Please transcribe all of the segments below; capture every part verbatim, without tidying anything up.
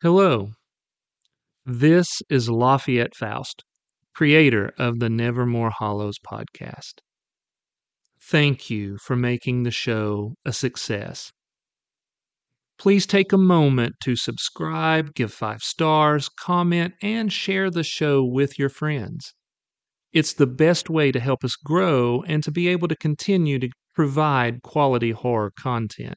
Hello, this is Lafayette Faust, creator of the Nevermore Hollows podcast. Thank you for making the show a success. Please take a moment to subscribe, give five stars, comment, and share the show with your friends. It's the best way to help us grow and to be able to continue to provide quality horror content.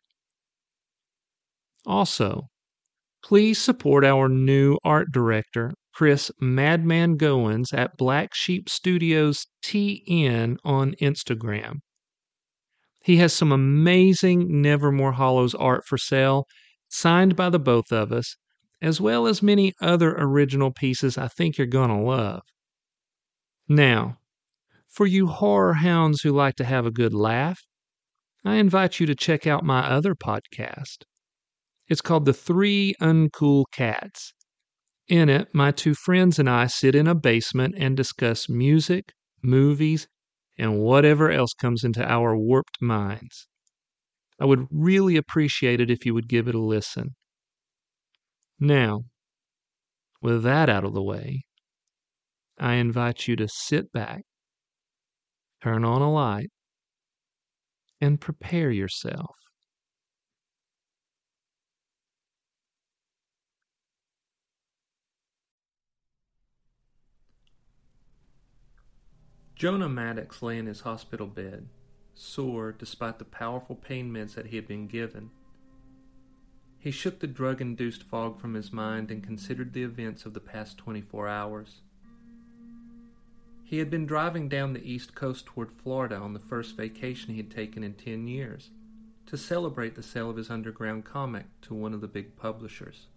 Also, please support our new art director, Chris Madman Goins at Black Sheep Studios T N on Instagram. He has some amazing Nevermore Hollows art for sale, signed by the both of us, as well as many other original pieces I think you're going to love. Now, for you horror hounds who like to have a good laugh, I invite you to check out my other podcast. It's called The Three Uncool Cats. In it, my two friends and I sit in a basement and discuss music, movies, and whatever else comes into our warped minds. I would really appreciate it if you would give it a listen. Now, with that out of the way, I invite you to sit back, turn on a light, and prepare yourself. Jonah Maddox lay in his hospital bed, sore despite the powerful pain meds that he had been given. He shook the drug-induced fog from his mind and considered the events of the past twenty-four hours. He had been driving down the east coast toward Florida on the first vacation he had taken in ten years to celebrate the sale of his underground comic to one of the big publishers.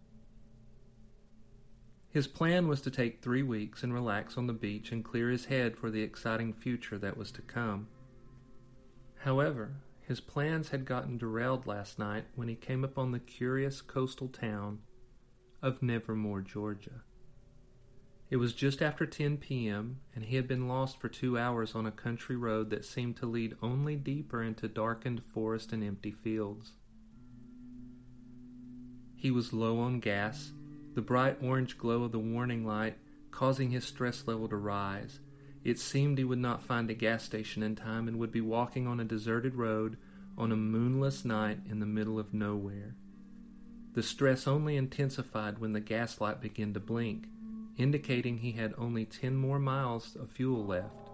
His plan was to take three weeks and relax on the beach and clear his head for the exciting future that was to come. However, his plans had gotten derailed last night when he came upon the curious coastal town of Nevermore, Georgia. It was just after ten p.m., and he had been lost for two hours on a country road that seemed to lead only deeper into darkened forest and empty fields. He was low on gas, the bright orange glow of the warning light causing his stress level to rise. It seemed he would not find a gas station in time and would be walking on a deserted road on a moonless night in the middle of nowhere. The stress only intensified when the gas light began to blink, indicating he had only ten more miles of fuel left.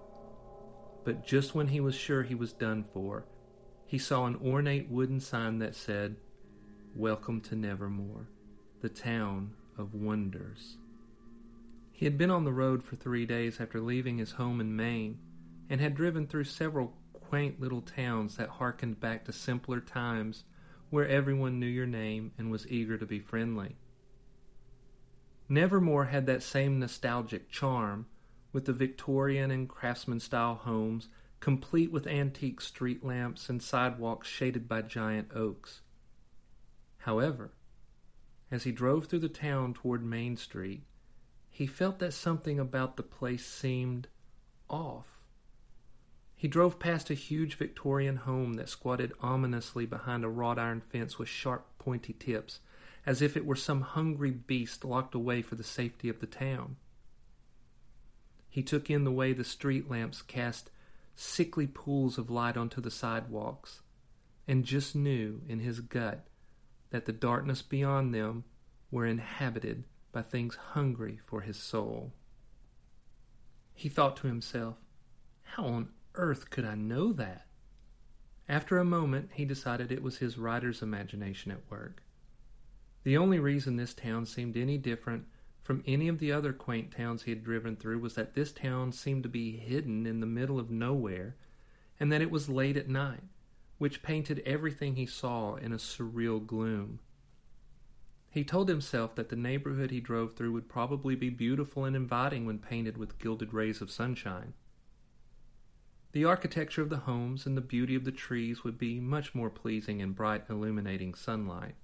But just when he was sure he was done for, he saw an ornate wooden sign that said, "Welcome to Nevermore, the town of wonders." He had been on the road for three days after leaving his home in Maine, and had driven through several quaint little towns that harkened back to simpler times where everyone knew your name and was eager to be friendly. Nevermore had that same nostalgic charm, with the Victorian and craftsman-style homes, complete with antique street lamps and sidewalks shaded by giant oaks. However, as he drove through the town toward Main Street, he felt that something about the place seemed off. He drove past a huge Victorian home that squatted ominously behind a wrought iron fence with sharp, pointy tips, as if it were some hungry beast locked away for the safety of the town. He took in the way the street lamps cast sickly pools of light onto the sidewalks, and just knew in his gut that the darkness beyond them were inhabited by things hungry for his soul. He thought to himself, how on earth could I know that? After a moment, he decided it was his writer's imagination at work. The only reason this town seemed any different from any of the other quaint towns he had driven through was that this town seemed to be hidden in the middle of nowhere, and that it was late at night, which painted everything he saw in a surreal gloom. He told himself that the neighborhood he drove through would probably be beautiful and inviting when painted with gilded rays of sunshine. The architecture of the homes and the beauty of the trees would be much more pleasing in bright, illuminating sunlight.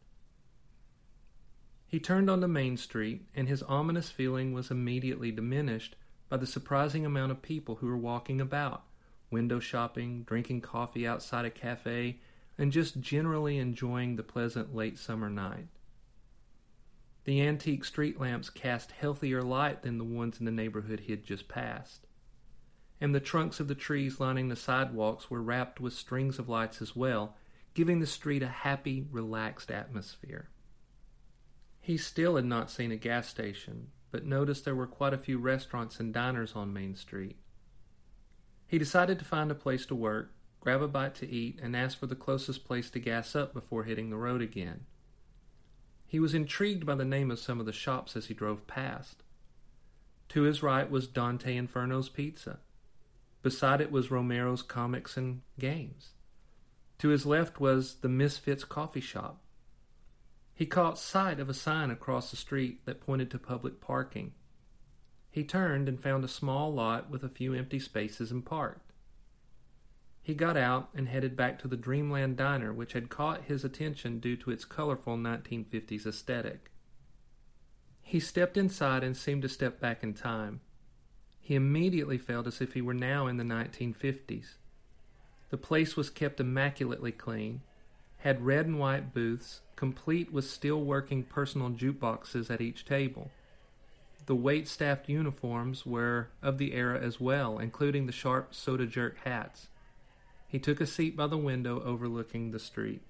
He turned onto Main Street, and his ominous feeling was immediately diminished by the surprising amount of people who were walking about, window shopping, drinking coffee outside a cafe, and just generally enjoying the pleasant late summer night. The antique street lamps cast healthier light than the ones in the neighborhood he had just passed, and the trunks of the trees lining the sidewalks were wrapped with strings of lights as well, giving the street a happy, relaxed atmosphere. He still had not seen a gas station, but noticed there were quite a few restaurants and diners on Main Street. He decided to find a place to work, grab a bite to eat, and ask for the closest place to gas up before hitting the road again. He was intrigued by the name of some of the shops as he drove past. To his right was Dante Inferno's Pizza. Beside it was Romero's Comics and Games. To his left was the Misfits Coffee Shop. He caught sight of a sign across the street that pointed to public parking. He turned and found a small lot with a few empty spaces and parked. He got out and headed back to the Dreamland Diner, which had caught his attention due to its colorful nineteen fifties aesthetic. He stepped inside and seemed to step back in time. He immediately felt as if he were now in the nineteen fifties. The place was kept immaculately clean, had red and white booths, complete with still-working personal jukeboxes at each table. The wait-staffed uniforms were of the era as well, including the sharp soda-jerk hats. He took a seat by the window overlooking the street.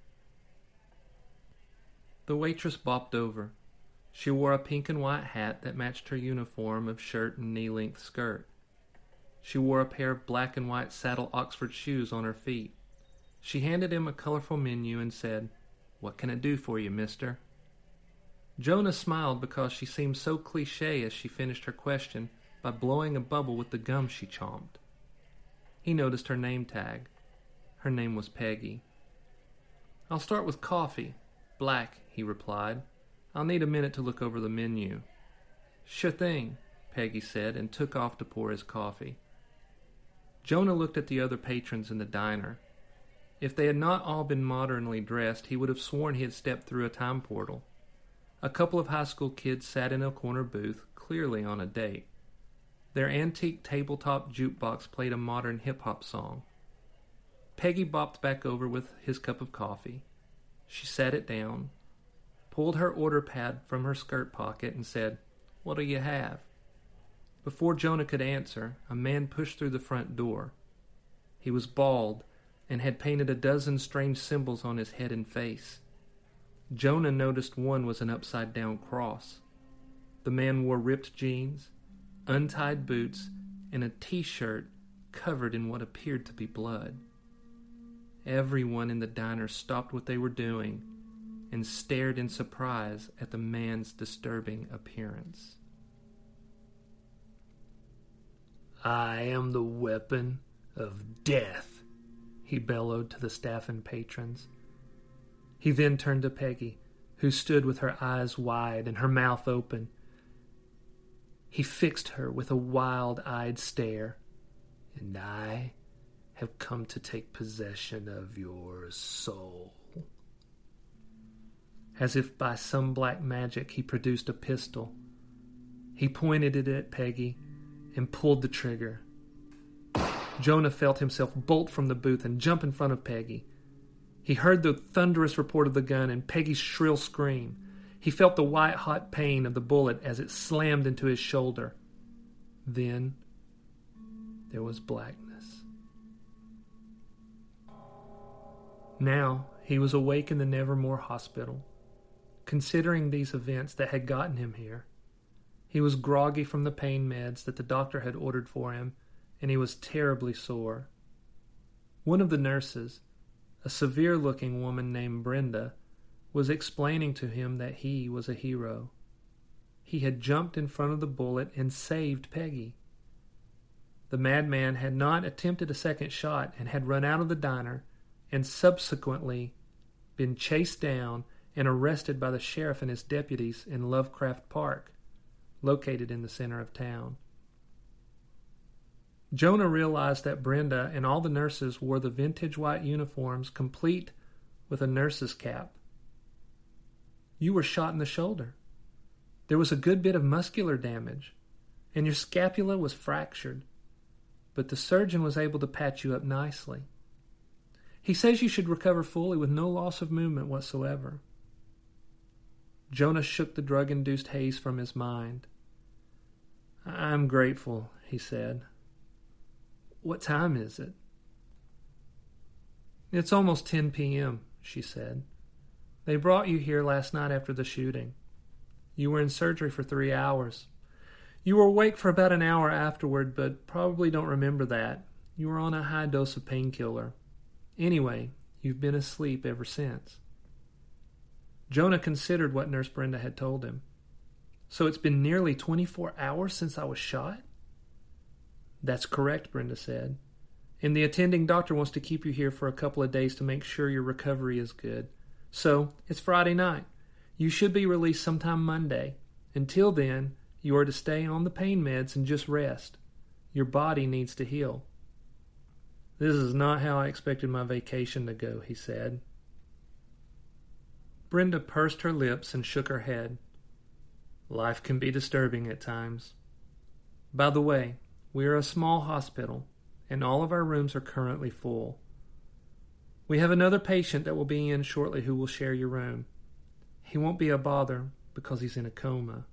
The waitress bopped over. She wore a pink and white hat that matched her uniform of shirt and knee-length skirt. She wore a pair of black and white saddle Oxford shoes on her feet. She handed him a colorful menu and said, "What can I do for you, mister?" Jonah smiled because she seemed so cliché as she finished her question by blowing a bubble with the gum she chomped. He noticed her name tag. Her name was Peggy. "I'll start with coffee. Black," he replied. "I'll need a minute to look over the menu." "Sure thing," Peggy said, and took off to pour his coffee. Jonah looked at the other patrons in the diner. If they had not all been modernly dressed, he would have sworn he had stepped through a time portal. A couple of high school kids sat in a corner booth, clearly on a date. Their antique tabletop jukebox played a modern hip-hop song. Peggy bopped back over with his cup of coffee. She sat it down, pulled her order pad from her skirt pocket, and said, "What'll you have?" Before Jonah could answer, a man pushed through the front door. He was bald and had painted a dozen strange symbols on his head and face. Jonah noticed one was an upside-down cross. The man wore ripped jeans, untied boots, and a t-shirt covered in what appeared to be blood. Everyone in the diner stopped what they were doing and stared in surprise at the man's disturbing appearance. "I am the weapon of death," he bellowed to the staff and patrons. He then turned to Peggy, who stood with her eyes wide and her mouth open. He fixed her with a wild-eyed stare. "And I have come to take possession of your soul." As if by some black magic, he produced a pistol. He pointed it at Peggy and pulled the trigger. Jonah felt himself bolt from the booth and jump in front of Peggy. He heard the thunderous report of the gun and Peggy's shrill scream. He felt the white-hot pain of the bullet as it slammed into his shoulder. Then there was blackness. Now he was awake in the Nevermore Hospital, considering these events that had gotten him here. He was groggy from the pain meds that the doctor had ordered for him, and he was terribly sore. One of the nurses, a severe-looking woman named Brenda, was explaining to him that he was a hero. He had jumped in front of the bullet and saved Peggy. The madman had not attempted a second shot and had run out of the diner and subsequently been chased down and arrested by the sheriff and his deputies in Lovecraft Park, located in the center of town. Jonah realized that Brenda and all the nurses wore the vintage white uniforms, complete with a nurse's cap. "You were shot in the shoulder. There was a good bit of muscular damage, and your scapula was fractured, but the surgeon was able to patch you up nicely. He says you should recover fully with no loss of movement whatsoever." Jonah shook the drug-induced haze from his mind. I'm grateful, he said. What time is it? It's almost ten p.m., she said. They brought you here last night after the shooting. You were in surgery for three hours. You were awake for about an hour afterward, but probably don't remember that. You were on a high dose of painkiller. Anyway, you've been asleep ever since. Jonah considered what Nurse Brenda had told him. So it's been nearly twenty-four hours since I was shot? That's correct, Brenda said. And the attending doctor wants to keep you here for a couple of days to make sure your recovery is good. So, it's Friday night. You should be released sometime Monday. Until then, you are to stay on the pain meds and just rest. Your body needs to heal. This is not how I expected my vacation to go, he said. Brenda pursed her lips and shook her head. Life can be disturbing at times. By the way, we are a small hospital, and all of our rooms are currently full. We have another patient that will be in shortly who will share your room. He won't be a bother because he's in a coma.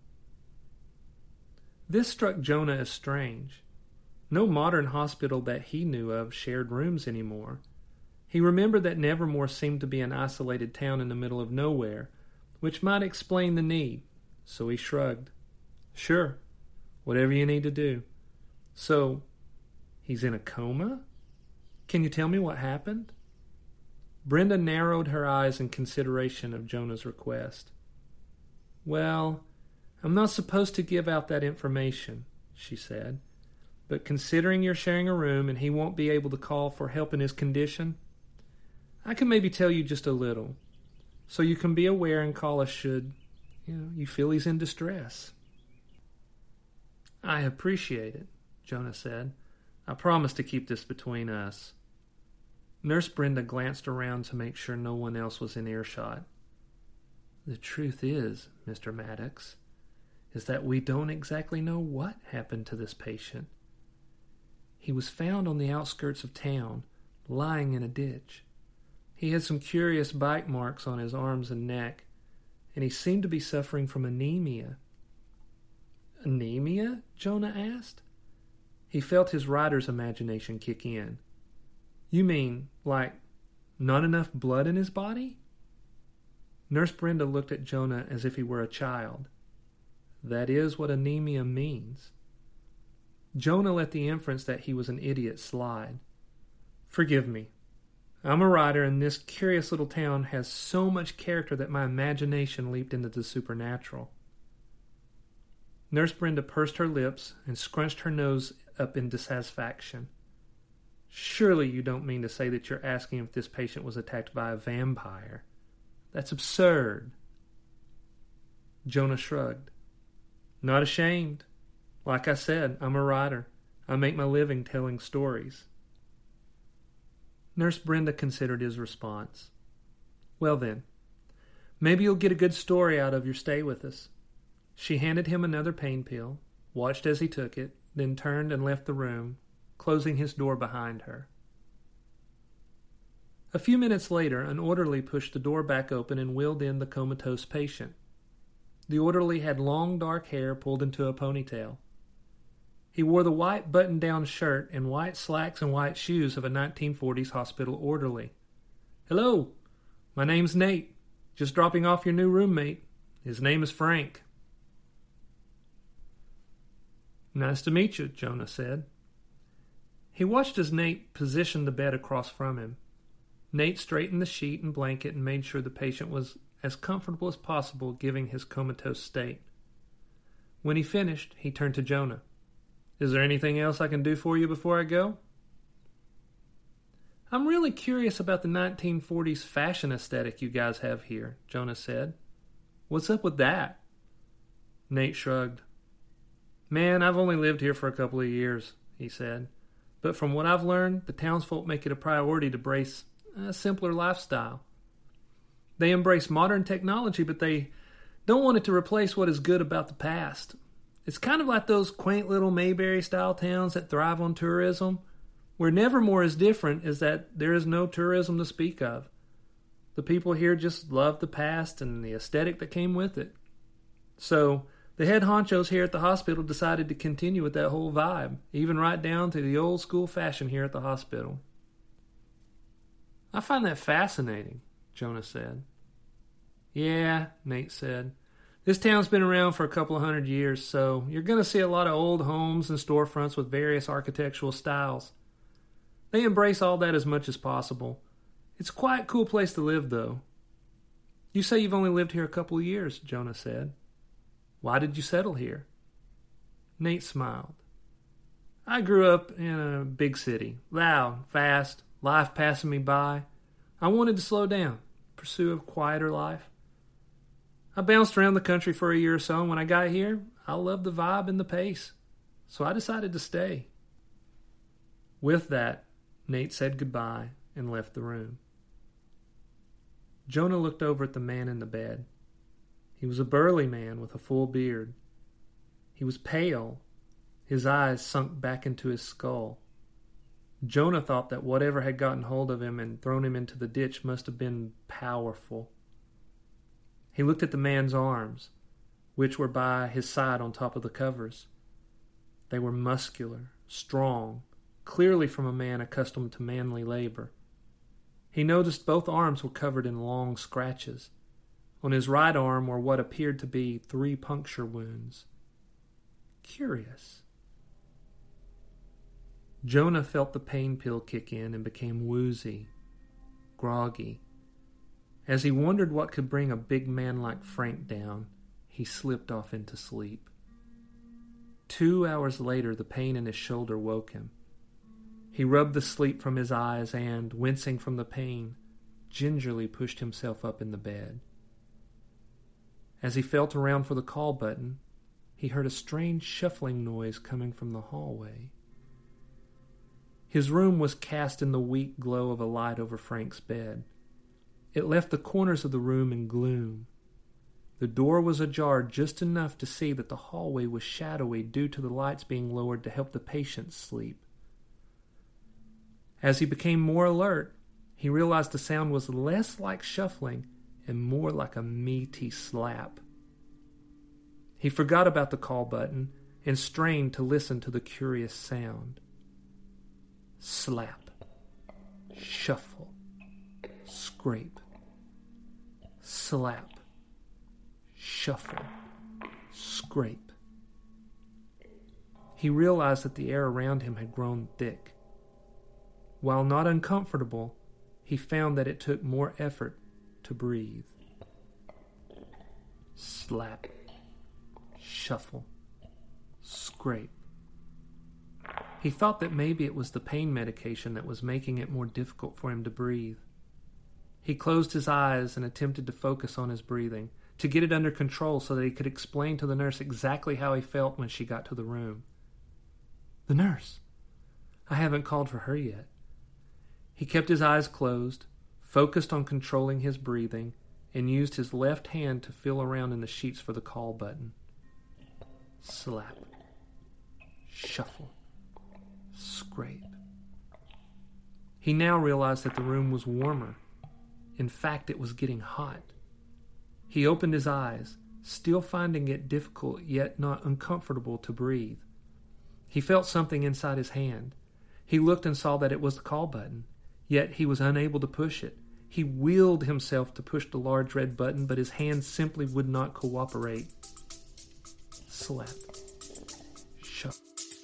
This struck Jonah as strange. No modern hospital that he knew of shared rooms anymore. He remembered that Nevermore seemed to be an isolated town in the middle of nowhere, which might explain the need, so he shrugged. Sure, whatever you need to do. So, he's in a coma? Can you tell me what happened? Brenda narrowed her eyes in consideration of Jonah's request. Well, I'm not supposed to give out that information, she said. But considering you're sharing a room and he won't be able to call for help in his condition, I can maybe tell you just a little, so you can be aware and call us should, you know, you feel he's in distress. I appreciate it, Jonah said. I promise to keep this between us. Nurse Brenda glanced around to make sure no one else was in earshot. The truth is, Mister Maddox, is that we don't exactly know what happened to this patient. He was found on the outskirts of town, lying in a ditch. He had some curious bite marks on his arms and neck, and he seemed to be suffering from anemia. Anemia? Jonah asked. He felt his writer's imagination kick in. You mean, like, not enough blood in his body? Nurse Brenda looked at Jonah as if he were a child. That is what anemia means. Jonah let the inference that he was an idiot slide. Forgive me. I'm a writer, and this curious little town has so much character that my imagination leaped into the supernatural. Nurse Brenda pursed her lips and scrunched her nose up in dissatisfaction. Surely you don't mean to say that you're asking if this patient was attacked by a vampire. That's absurd. Jonah shrugged. Not ashamed. Like I said, I'm a writer. I make my living telling stories. Nurse Brenda considered his response. Well then, maybe you'll get a good story out of your stay with us. She handed him another pain pill, watched as he took it, then turned and left the room, closing his door behind her. A few minutes later, an orderly pushed the door back open and wheeled in the comatose patient. The orderly had long dark hair pulled into a ponytail. He wore the white button-down shirt and white slacks and white shoes of a nineteen forties hospital orderly. Hello, my name's Nate. Just dropping off your new roommate. His name is Frank. Nice to meet you, Jonah said. He watched as Nate positioned the bed across from him. Nate straightened the sheet and blanket and made sure the patient was as comfortable as possible given his comatose state. When he finished, he turned to Jonah. Is there anything else I can do for you before I go? I'm really curious about the nineteen forties fashion aesthetic you guys have here, Jonah said. What's up with that? Nate shrugged. Man, I've only lived here for a couple of years, he said. But from what I've learned, the townsfolk make it a priority to embrace a simpler lifestyle. They embrace modern technology, but they don't want it to replace what is good about the past. It's kind of like those quaint little Mayberry-style towns that thrive on tourism, where Nevermore is different is that there is no tourism to speak of. The people here just loved the past and the aesthetic that came with it. So the head honchos here at the hospital decided to continue with that whole vibe, even right down to the old school fashion here at the hospital. I find that fascinating, Jonah said. Yeah, Nate said. This town's been around for a couple of hundred years, so you're going to see a lot of old homes and storefronts with various architectural styles. They embrace all that as much as possible. It's quite a cool place to live, though. You say you've only lived here a couple of years, Jonah said. Why did you settle here? Nate smiled. I grew up in a big city, loud, fast, life passing me by. I wanted to slow down, pursue a quieter life. I bounced around the country for a year or so, and when I got here, I loved the vibe and the pace, so I decided to stay. With that, Nate said goodbye and left the room. Jonah looked over at the man in the bed. He was a burly man with a full beard. He was pale, his eyes sunk back into his skull. Jonah thought that whatever had gotten hold of him and thrown him into the ditch must have been powerful. He looked at the man's arms, which were by his side on top of the covers. They were muscular, strong, clearly from a man accustomed to manly labor. He noticed both arms were covered in long scratches. On his right arm were what appeared to be three puncture wounds. Curious. Jonah felt the pain pill kick in and became woozy, groggy. As he wondered what could bring a big man like Frank down, he slipped off into sleep. Two hours later, the pain in his shoulder woke him. He rubbed the sleep from his eyes and, wincing from the pain, gingerly pushed himself up in the bed. As he felt around for the call button, he heard a strange shuffling noise coming from the hallway. His room was cast in the weak glow of a light over Frank's bed. It left the corners of the room in gloom. The door was ajar just enough to see that the hallway was shadowy due to the lights being lowered to help the patient sleep. As he became more alert, he realized the sound was less like shuffling and more like a meaty slap. He forgot about the call button and strained to listen to the curious sound. Slap, shuffle, scrape, slap, shuffle, scrape. He realized that the air around him had grown thick. While not uncomfortable, he found that it took more effort to breathe. Slap, shuffle, scrape. He thought that maybe it was the pain medication that was making it more difficult for him to breathe. He closed his eyes and attempted to focus on his breathing, to get it under control so that he could explain to the nurse exactly how he felt when she got to the room. The nurse! I haven't called for her yet. He kept his eyes closed, focused on controlling his breathing, and used his left hand to feel around in the sheets for the call button. Slap. Shuffle. Scrape. He now realized that the room was warmer. In fact, it was getting hot. He opened his eyes, still finding it difficult yet not uncomfortable to breathe. He felt something inside his hand. He looked and saw that it was the call button, yet he was unable to push it. He willed himself to push the large red button, but his hand simply would not cooperate. Slap. Shut.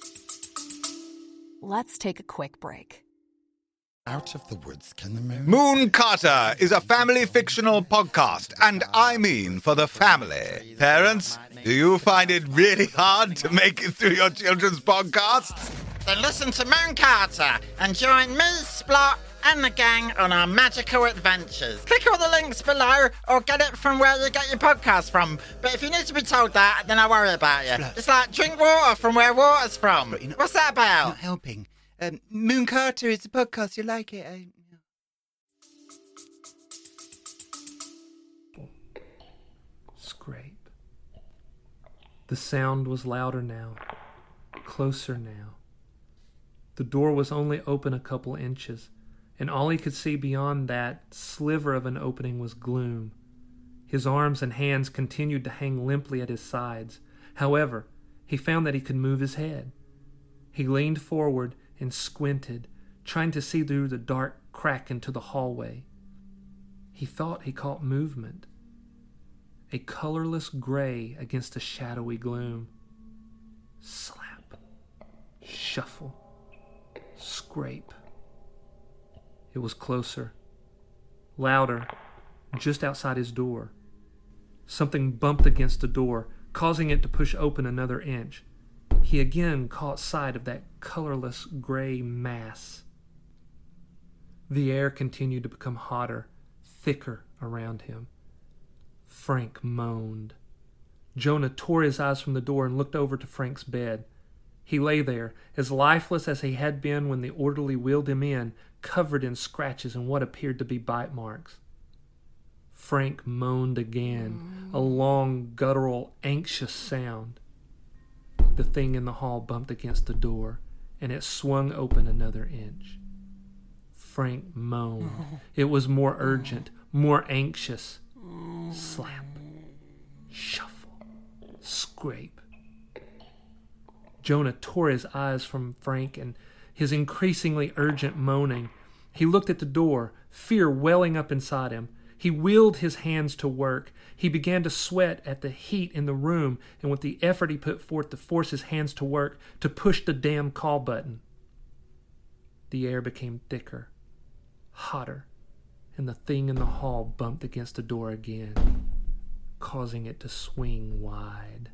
Let's take a quick break. Out of the woods can the moon... Moon Carter is a family fictional podcast, and I mean for the family. Parents, do you find it really hard to make it through your children's podcasts? Then listen to Moon Carter and join me, Splot, and the gang on our magical adventures. Click all the links below or get it from where you get your podcast from. But if you need to be told that, then I worry about you. Splot. It's like drink water from where water's from. Not, What's that about? Not helping. Um, Moon Carter is a podcast. You like it? I... Scrape. The sound was louder now, closer now. The door was only open a couple inches, and all he could see beyond that sliver of an opening was gloom. His arms and hands continued to hang limply at his sides. However, he found that he could move his head. He leaned forward and squinted, trying to see through the dark crack into the hallway. He thought he caught movement. A colorless gray against the shadowy gloom. Slap. Shuffle. Scrape. It was closer. Louder, just outside his door. Something bumped against the door, causing it to push open another inch. He again caught sight of that colorless gray mass. The air continued to become hotter, thicker around him. Frank moaned. Jonah tore his eyes from the door and looked over to Frank's bed. He lay there, as lifeless as he had been when the orderly wheeled him in, covered in scratches and what appeared to be bite marks. Frank moaned again, a long, guttural, anxious sound. The thing in the hall bumped against the door, and it swung open another inch. Frank moaned. It was more urgent, more anxious. Slap. Shuffle. Scrape. Jonah tore his eyes from Frank and his increasingly urgent moaning. He looked at the door, fear welling up inside him. He willed his hands to work. He began to sweat at the heat in the room and with the effort he put forth to force his hands to work, to push the damn call button. The air became thicker, hotter, and the thing in the hall bumped against the door again, causing it to swing wide.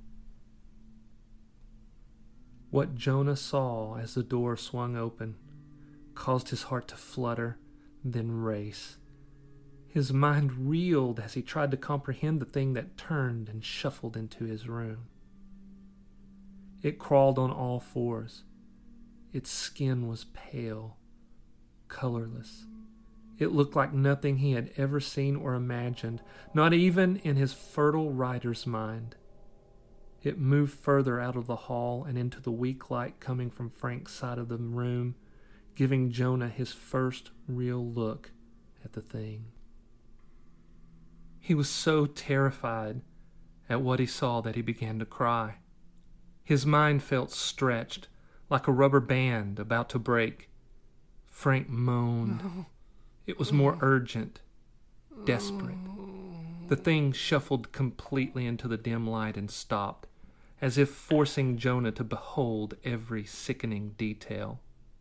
What Jonah saw as the door swung open caused his heart to flutter, then race. His mind reeled as he tried to comprehend the thing that turned and shuffled into his room. It crawled on all fours. Its skin was pale, colorless. It looked like nothing he had ever seen or imagined, not even in his fertile writer's mind. It moved further out of the hall and into the weak light coming from Frank's side of the room, giving Jonah his first real look at the thing. He was so terrified at what he saw that he began to cry. His mind felt stretched, like a rubber band about to break. Frank moaned. No. It was more urgent, desperate. The thing shuffled completely into the dim light and stopped, as if forcing Jonah to behold every sickening detail.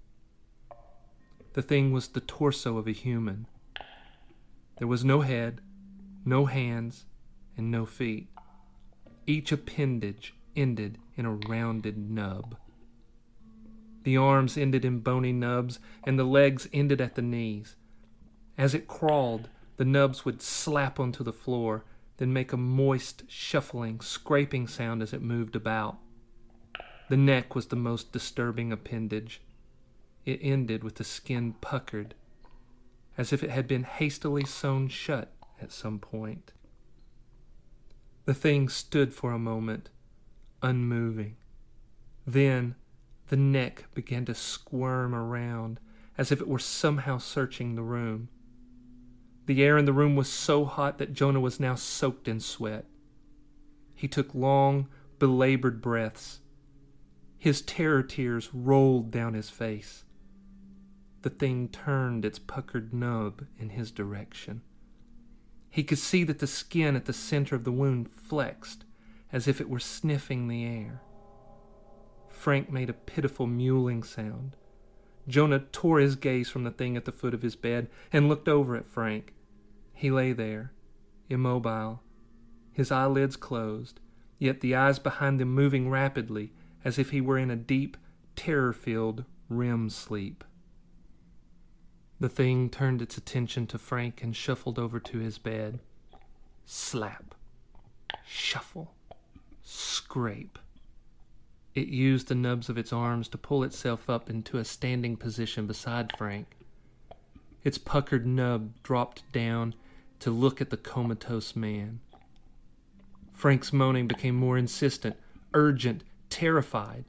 The thing was the torso of a human. There was no head, no hands, and no feet. Each appendage ended in a rounded nub. The arms ended in bony nubs, and the legs ended at the knees. As it crawled, the nubs would slap onto the floor, then make a moist, shuffling, scraping sound as it moved about. The neck was the most disturbing appendage. It ended with the skin puckered, as if it had been hastily sewn shut at some point. The thing stood for a moment, unmoving. Then the neck began to squirm around, as if it were somehow searching the room. The air in the room was so hot that Jonah was now soaked in sweat. He took long, belabored breaths. His terror tears rolled down his face. The thing turned its puckered nub in his direction. He could see that the skin at the center of the wound flexed, as if it were sniffing the air. Frank made a pitiful mewling sound. Jonah tore his gaze from the thing at the foot of his bed and looked over at Frank. He lay there, immobile, his eyelids closed, yet the eyes behind them moving rapidly, as if he were in a deep, terror-filled R E M sleep. The thing turned its attention to Frank and shuffled over to his bed. Slap. Shuffle. Scrape. It used the nubs of its arms to pull itself up into a standing position beside Frank. Its puckered nub dropped down to look at the comatose man. Frank's moaning became more insistent, urgent, terrified.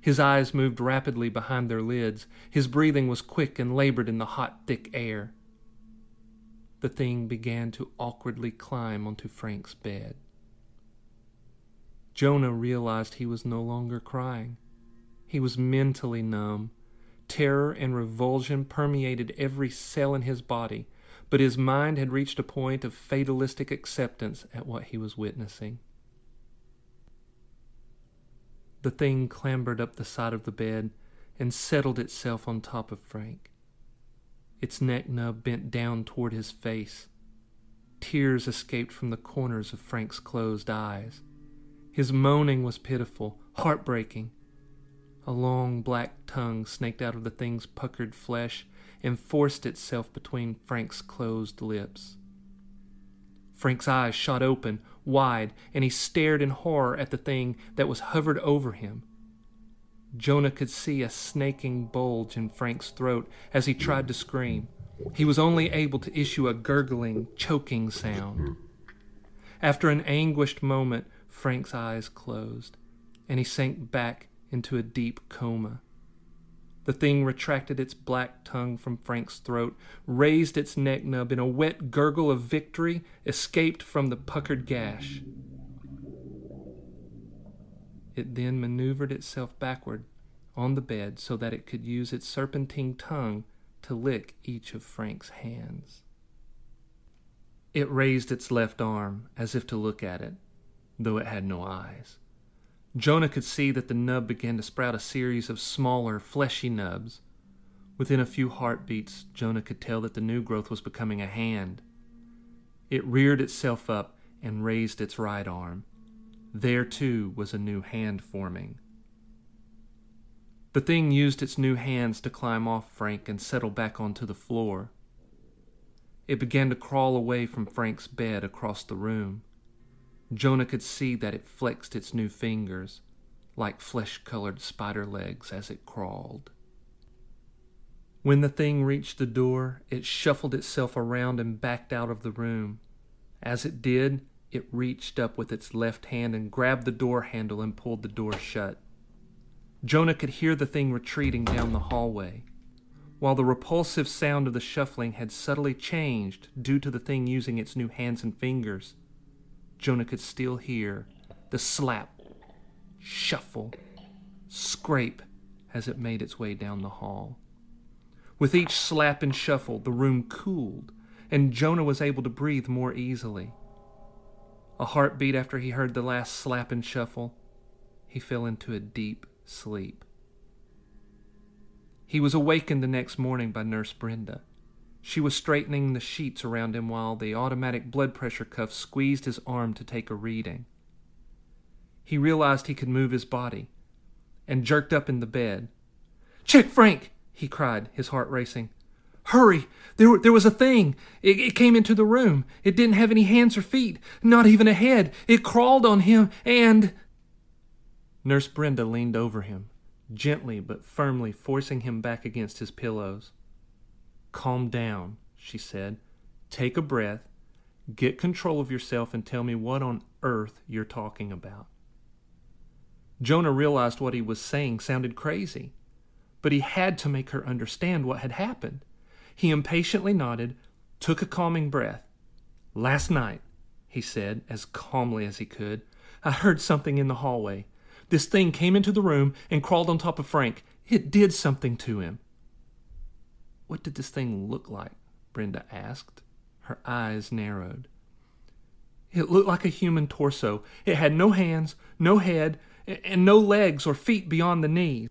His eyes moved rapidly behind their lids. His breathing was quick and labored in the hot, thick air. The thing began to awkwardly climb onto Frank's bed. Jonah realized he was no longer crying. He was mentally numb. Terror and revulsion permeated every cell in his body, but his mind had reached a point of fatalistic acceptance at what he was witnessing. The thing clambered up the side of the bed and settled itself on top of Frank. Its neck nub bent down toward his face. Tears escaped from the corners of Frank's closed eyes. His moaning was pitiful, heartbreaking. A long black tongue snaked out of the thing's puckered flesh and forced itself between Frank's closed lips. Frank's eyes shot open, wide, and he stared in horror at the thing that was hovered over him. Jonah could see a snaking bulge in Frank's throat as he tried to scream. He was only able to issue a gurgling, choking sound. After an anguished moment, Frank's eyes closed, and he sank back into a deep coma. The thing retracted its black tongue from Frank's throat, raised its neck nub in a wet gurgle of victory, escaped from the puckered gash. It then maneuvered itself backward on the bed so that it could use its serpentine tongue to lick each of Frank's hands. It raised its left arm as if to look at it, though it had no eyes. Jonah could see that the nub began to sprout a series of smaller, fleshy nubs. Within a few heartbeats, Jonah could tell that the new growth was becoming a hand. It reared itself up and raised its right arm. There, too, was a new hand forming. The thing used its new hands to climb off Frank and settle back onto the floor. It began to crawl away from Frank's bed across the room. Jonah could see that it flexed its new fingers, like flesh-colored spider legs, as it crawled. When the thing reached the door, it shuffled itself around and backed out of the room. As it did, it reached up with its left hand and grabbed the door handle and pulled the door shut. Jonah could hear the thing retreating down the hallway. While the repulsive sound of the shuffling had subtly changed due to the thing using its new hands and fingers, Jonah could still hear the slap, shuffle, scrape as it made its way down the hall. With each slap and shuffle, the room cooled, and Jonah was able to breathe more easily. A heartbeat after he heard the last slap and shuffle, he fell into a deep sleep. He was awakened the next morning by Nurse Brenda. She was straightening the sheets around him while the automatic blood pressure cuff squeezed his arm to take a reading. He realized he could move his body and jerked up in the bed. "Check Frank!" he cried, his heart racing. "Hurry! There, there was a thing. It, it came into the room. It didn't have any hands or feet, not even a head. It crawled on him and..." Nurse Brenda leaned over him, gently but firmly forcing him back against his pillows. "Calm down," she said. "Take a breath, get control of yourself, and tell me what on earth you're talking about." Jonah realized what he was saying sounded crazy, but he had to make her understand what had happened. He impatiently nodded, took a calming breath. "Last night," he said, as calmly as he could, "I heard something in the hallway. This thing came into the room and crawled on top of Frank. It did something to him." "What did this thing look like?" Brenda asked. Her eyes narrowed. "It looked like a human torso. It had no hands, no head, and no legs or feet beyond the knees."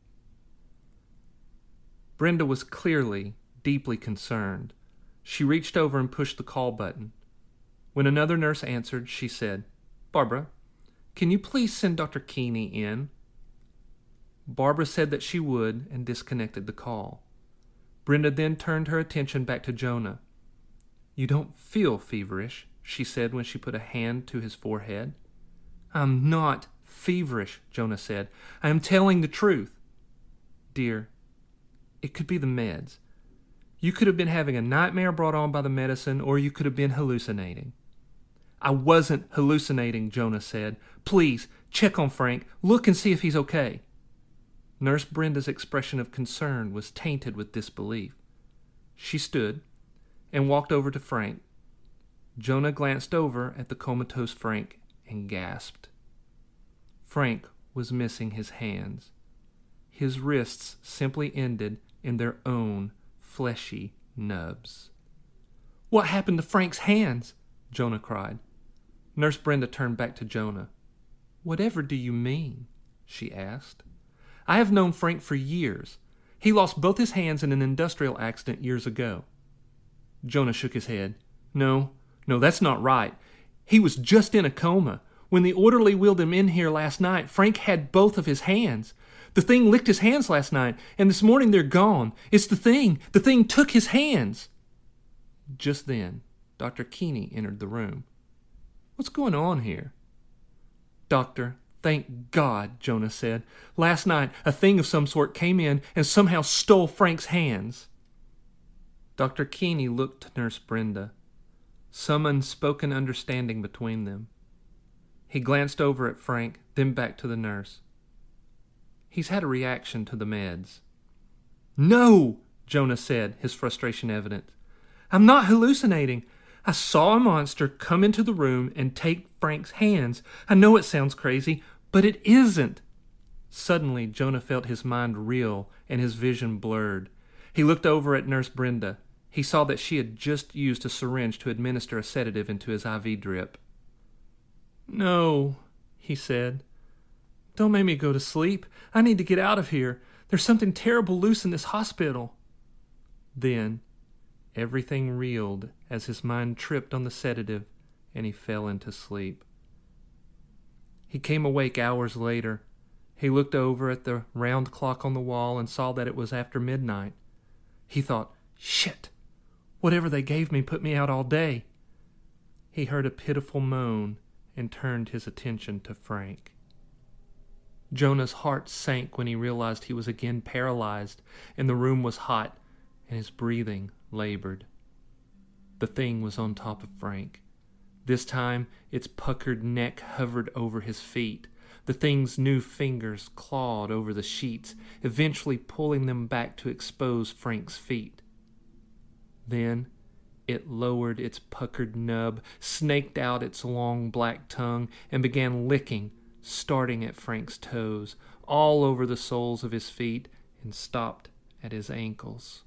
Brenda was clearly deeply concerned. She reached over and pushed the call button. When another nurse answered, she said, "Barbara, can you please send Doctor Keeney in?" Barbara said that she would and disconnected the call. Brenda then turned her attention back to Jonah. "You don't feel feverish," she said when she put a hand to his forehead. "I'm not feverish," Jonah said. "I am telling the truth." "Dear, it could be the meds. You could have been having a nightmare brought on by the medicine, or you could have been hallucinating." "I wasn't hallucinating," Jonah said. "Please, check on Frank. Look and see if he's okay." Nurse Brenda's expression of concern was tainted with disbelief. She stood and walked over to Frank. Jonah glanced over at the comatose Frank and gasped. Frank was missing his hands. His wrists simply ended in their own fleshy nubs. "What happened to Frank's hands?" Jonah cried. Nurse Brenda turned back to Jonah. "Whatever do you mean?" she asked. "I have known Frank for years. He lost both his hands in an industrial accident years ago." Jonah shook his head. No, no, that's not right. He was just in a coma. When the orderly wheeled him in here last night, Frank had both of his hands. The thing licked his hands last night, and this morning they're gone. It's the thing. The thing took his hands." Just then, Doctor Keeney entered the room. "What's going on here?" "Doctor, thank God," Jonah said. "Last night, a thing of some sort came in and somehow stole Frank's hands." Doctor Keeney looked to Nurse Brenda. Some unspoken understanding between them. He glanced over at Frank, then back to the nurse. "He's had a reaction to the meds." "No!" Jonah said, his frustration evident. "I'm not hallucinating. I saw a monster come into the room and take Frank's hands. I know it sounds crazy, but it isn't." Suddenly, Jonah felt his mind reel and his vision blurred. He looked over at Nurse Brenda. He saw that she had just used a syringe to administer a sedative into his I V drip. "No," he said. "Don't make me go to sleep. I need to get out of here. There's something terrible loose in this hospital." Then, everything reeled as his mind tripped on the sedative and he fell into sleep. He came awake hours later. He looked over at the round clock on the wall and saw that it was after midnight. He thought, "Shit! Whatever they gave me put me out all day." He heard a pitiful moan and turned his attention to Frank. Jonah's heart sank when he realized he was again paralyzed, and the room was hot, and his breathing labored. The thing was on top of Frank. This time, its puckered neck hovered over his feet. The thing's new fingers clawed over the sheets, eventually pulling them back to expose Frank's feet. Then, it lowered its puckered nub, snaked out its long black tongue, and began licking, starting at Frank's toes, all over the soles of his feet, and stopped at his ankles.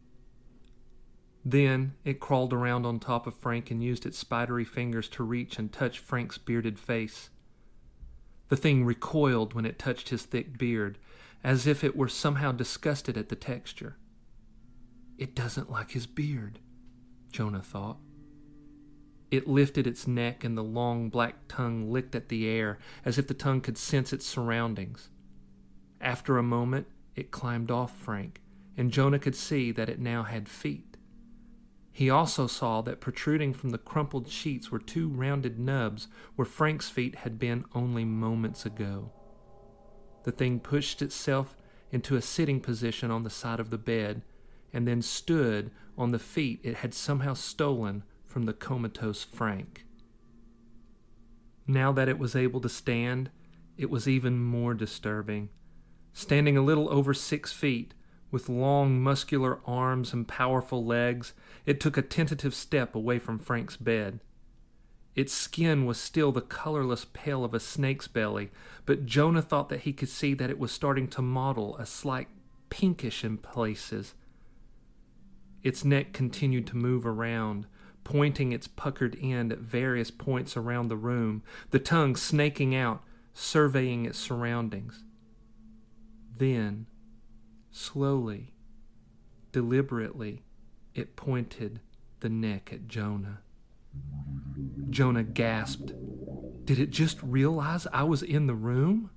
Then it crawled around on top of Frank and used its spidery fingers to reach and touch Frank's bearded face. The thing recoiled when it touched his thick beard, as if it were somehow disgusted at the texture. "It doesn't like his beard," Jonah thought. It lifted its neck, and the long black tongue licked at the air, as if the tongue could sense its surroundings. After a moment, it climbed off Frank, and Jonah could see that it now had feet. He also saw that protruding from the crumpled sheets were two rounded nubs where Frank's feet had been only moments ago. The thing pushed itself into a sitting position on the side of the bed, and then stood on the feet it had somehow stolen from the comatose Frank. Now that it was able to stand, it was even more disturbing. Standing a little over six feet, with long muscular arms and powerful legs, it took a tentative step away from Frank's bed. Its skin was still the colorless pale of a snake's belly, but Jonah thought that he could see that it was starting to mottle a slight pinkish in places. Its neck continued to move around, pointing its puckered end at various points around the room, the tongue snaking out, surveying its surroundings. Then, slowly, deliberately, it pointed the neck at Jonah. Jonah gasped. Did it just realize I was in the room?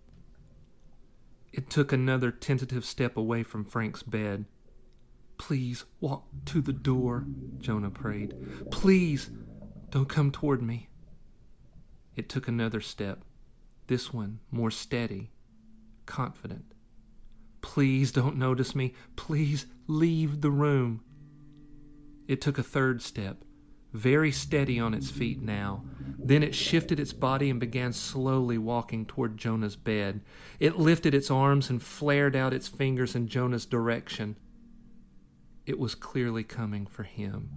It took another tentative step away from Frank's bed. "Please walk to the door," Jonah prayed. "Please don't come toward me." It took another step, this one more steady, confident. "Please don't notice me. Please leave the room." It took a third step, very steady on its feet now. Then it shifted its body and began slowly walking toward Jonah's bed. It lifted its arms and flared out its fingers in Jonah's direction. It was clearly coming for him.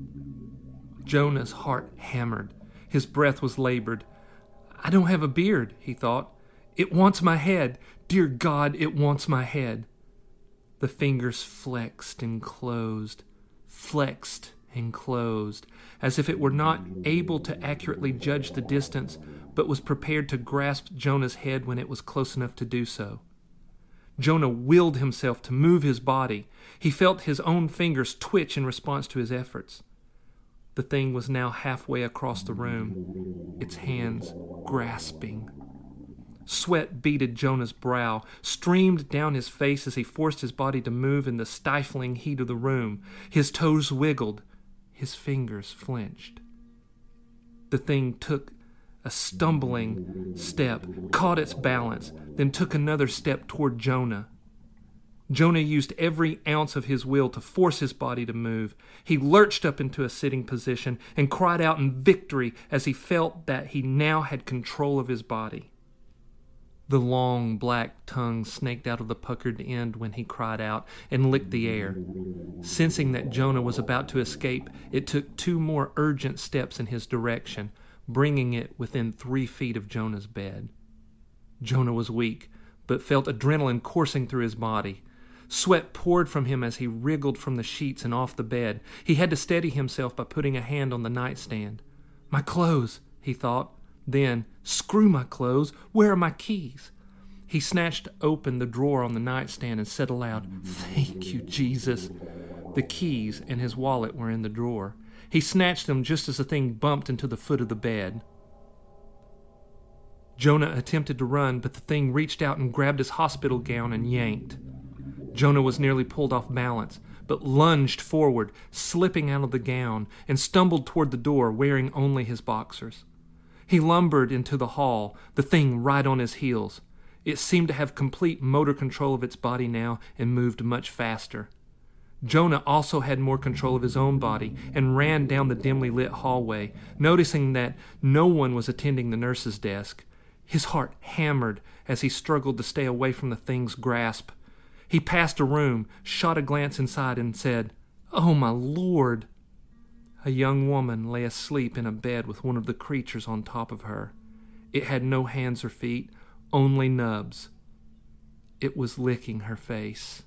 Jonah's heart hammered. His breath was labored. I don't have a beard, he thought. It wants my head. Dear God, it wants my head. The fingers flexed and closed, flexed and closed, as if it were not able to accurately judge the distance, but was prepared to grasp Jonah's head when it was close enough to do so. Jonah willed himself to move his body. He felt his own fingers twitch in response to his efforts. The thing was now halfway across the room, its hands grasping. Sweat beaded Jonah's brow, streamed down his face as he forced his body to move in the stifling heat of the room. His toes wiggled. His fingers flinched. The thing took a stumbling step, caught its balance, then took another step toward Jonah. Jonah used every ounce of his will to force his body to move. He lurched up into a sitting position and cried out in victory as he felt that he now had control of his body. The long black tongue snaked out of the puckered end when he cried out and licked the air. Sensing that Jonah was about to escape, it took two more urgent steps in his direction, bringing it within three feet of Jonah's bed. Jonah was weak, but felt adrenaline coursing through his body. Sweat poured from him as he wriggled from the sheets and off the bed. He had to steady himself by putting a hand on the nightstand. My clothes, he thought. Then, screw my clothes, where are my keys? He snatched open the drawer on the nightstand and said aloud, Thank you, Jesus. The keys and his wallet were in the drawer. He snatched them just as the thing bumped into the foot of the bed. Jonah attempted to run, but the thing reached out and grabbed his hospital gown and yanked. Jonah was nearly pulled off balance, but lunged forward, slipping out of the gown, and stumbled toward the door, wearing only his boxers. He lumbered into the hall, the thing right on his heels. It seemed to have complete motor control of its body now and moved much faster. Jonah also had more control of his own body and ran down the dimly lit hallway, noticing that no one was attending the nurse's desk. His heart hammered as he struggled to stay away from the thing's grasp. He passed a room, shot a glance inside, and said, Oh, my Lord! A young woman lay asleep in a bed with one of the creatures on top of her. It had no hands or feet, only nubs. It was licking her face.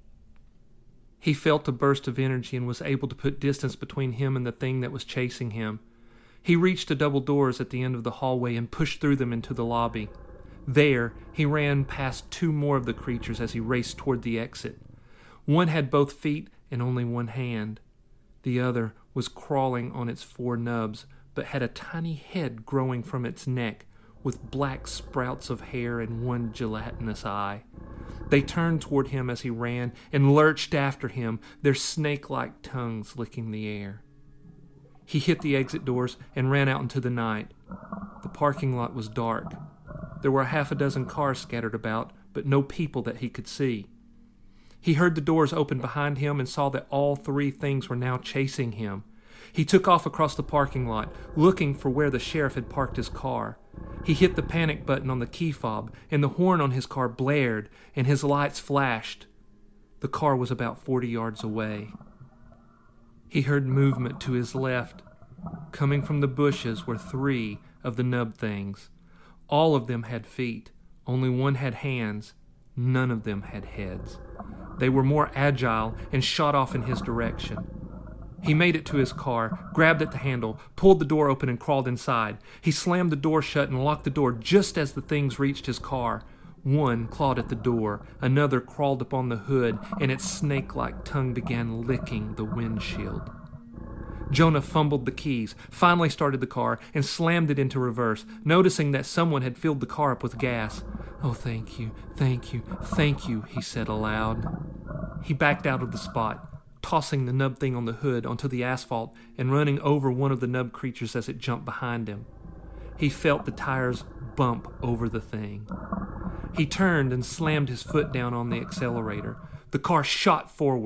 He felt a burst of energy and was able to put distance between him and the thing that was chasing him. He reached the double doors at the end of the hallway and pushed through them into the lobby. There, he ran past two more of the creatures as he raced toward the exit. One had both feet and only one hand. The other was crawling on its four nubs, but had a tiny head growing from its neck, with black sprouts of hair and one gelatinous eye. They turned toward him as he ran and lurched after him, their snake-like tongues licking the air. He hit the exit doors and ran out into the night. The parking lot was dark. There were a half a dozen cars scattered about, but no people that he could see. He heard the doors open behind him and saw that all three things were now chasing him. He took off across the parking lot, looking for where the sheriff had parked his car. He hit the panic button on the key fob, and the horn on his car blared, and his lights flashed. The car was about forty yards away. He heard movement to his left. Coming from the bushes were three of the nub things. All of them had feet. Only one had hands. None of them had heads. They were more agile and shot off in his direction. He made it to his car, grabbed at the handle, pulled the door open and crawled inside. He slammed the door shut and locked the door just as the things reached his car. One clawed at the door, another crawled up on the hood, and its snake-like tongue began licking the windshield. Jonah fumbled the keys, finally started the car, and slammed it into reverse, noticing that someone had filled the car up with gas. Oh, thank you, thank you, thank you, he said aloud. He backed out of the spot, tossing the nub thing on the hood onto the asphalt and running over one of the nub creatures as it jumped behind him. He felt the tires bump over the thing. He turned and slammed his foot down on the accelerator. The car shot forward.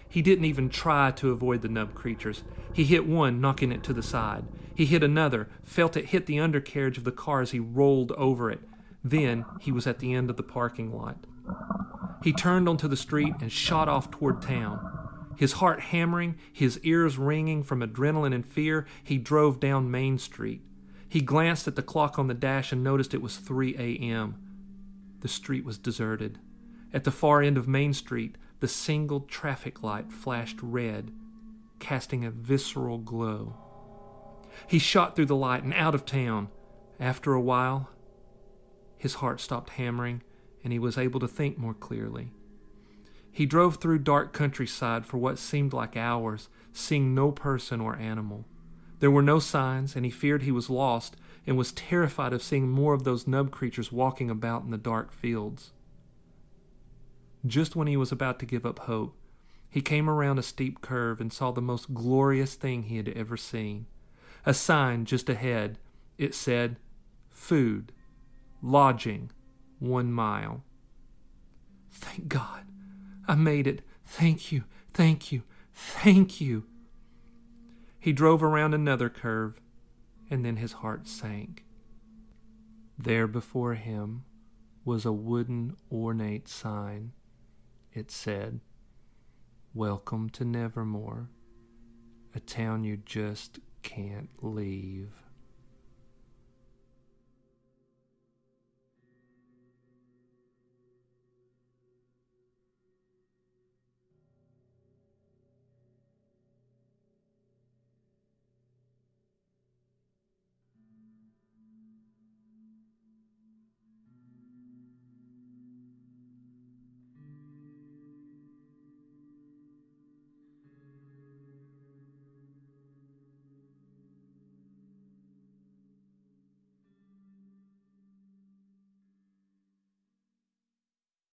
He didn't even try to avoid the nub creatures. He hit one, knocking it to the side. He hit another, felt it hit the undercarriage of the car as he rolled over it. Then he was at the end of the parking lot. He turned onto the street and shot off toward town. His heart hammering, his ears ringing from adrenaline and fear, he drove down Main Street. He glanced at the clock on the dash and noticed it was three a.m. The street was deserted. At the far end of Main Street, the single traffic light flashed red, casting a visceral glow. He shot through the light and out of town. After a while, his heart stopped hammering, and he was able to think more clearly. He drove through dark countryside for what seemed like hours, seeing no person or animal. There were no signs, and he feared he was lost, and was terrified of seeing more of those nub creatures walking about in the dark fields. Just when he was about to give up hope, he came around a steep curve and saw the most glorious thing he had ever seen. A sign just ahead. It said, "Food, lodging, one mile." Thank God. I made it. Thank you, thank you, thank you. He drove around another curve, and then his heart sank. There before him was a wooden ornate sign. It said, "Welcome to Nevermore, a town you just can't leave."